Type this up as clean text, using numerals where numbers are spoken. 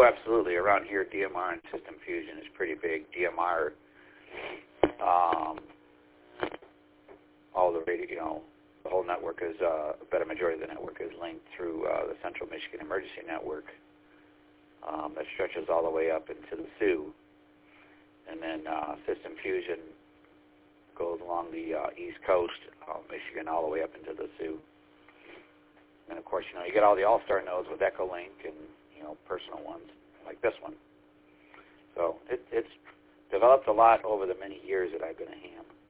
absolutely. Around here, DMR and System Fusion is pretty big. DMR, all the radio, the whole network is, a better majority of the network is linked through the Central Michigan Emergency Network that stretches all the way up into the Sioux. And then System Fusion goes along the east coast of Michigan all the way up into the Sioux. And, of course, you get all the all-star nodes with Echolink and, personal ones like this one. So it's developed a lot over the many years that I've been a ham.